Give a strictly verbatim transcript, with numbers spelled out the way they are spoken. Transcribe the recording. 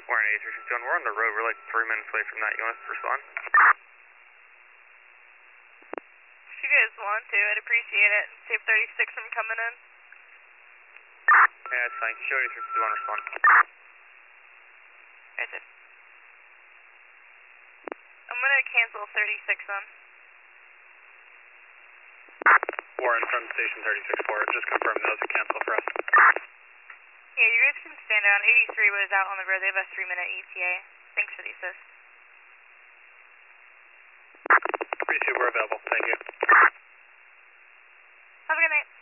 Warren eighty-three sixty-one, we're on the road, we're like three minutes away from that, you want us to respond? If you guys want to, I'd appreciate it. Save thirty-six from coming in. Yeah, that's fine, show eighty-three sixty-one, respond. Right there. I'm gonna cancel thirty-six then. Warren from station thirty-six four, just confirm that was a cancel for us. Yeah, you guys can stand down. eighty-three was out on the road. They have a three minute E T A. Thanks for the assist. Appreciate we're available. Thank you. Have a good night.